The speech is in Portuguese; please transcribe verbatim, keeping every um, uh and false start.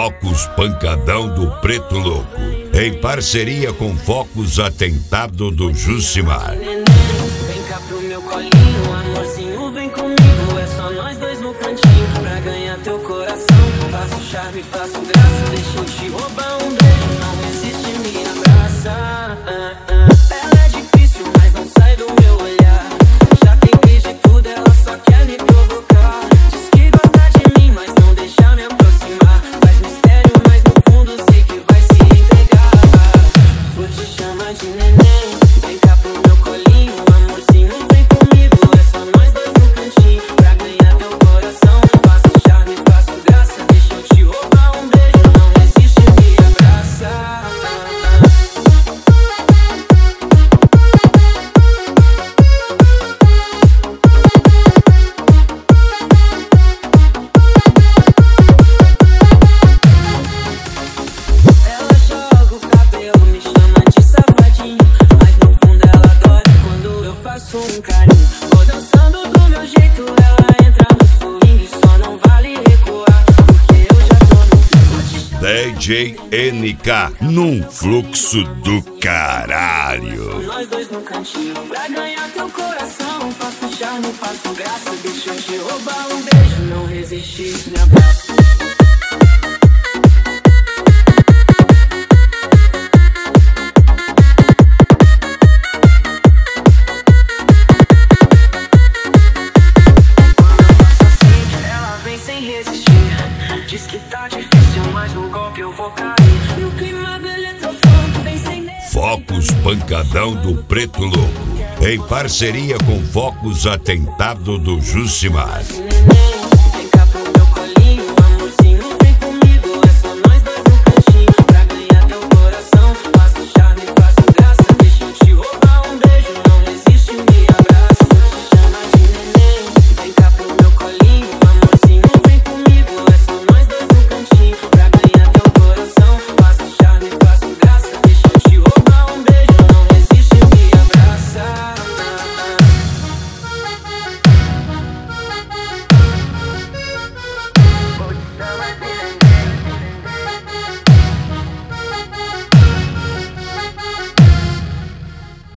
Focus Pancadão do Preto Louco, em parceria com Focus Atentado do Jucimar. Vem cá pro meu colinho, amorzinho, vem comigo. É só nós dois no cantinho pra ganhar teu coração. Faço charme, faço graça, deixa eu te roubar um beijo. Não resiste, me abraça. Ela é difícil, mas não sai do meu olhar. Já tentei de tudo, ela só quer me provocar. Diz que gosta de mim, mas não deixa me aproximar. Faz mistério, mas no fundo sei que vai se entregar. Vou te chamar de neném, vem cá pro meu colinho, amorzinho, vem comigo. É só nós dois no cantinho pra ganhar teu coração. Faço charme, faço graça, deixa eu te roubar um beijo. Não resiste, me abraça. Ela joga o cabelo, me chama de safadinho, mas no fundo ela adora quando eu faço um carinho. Vou dançando do meu jeito, ela entra no swing, só não vale recuar, porque eu já tô no... Vou te chamar D J N K, num fluxo do caralho. nós dois no cantinho pra ganhar teu coração. Faço charme, faço graça, deixa eu te roubar um beijo. Não resistir, me abraça. Sem resistir, diz que tá difícil, mas no golpe eu vou cair. No clima do eletrofone, vem sem medo. Focus Pancadão do Preto Louco, em parceria com Focus Atentado do Jucimar. Neném,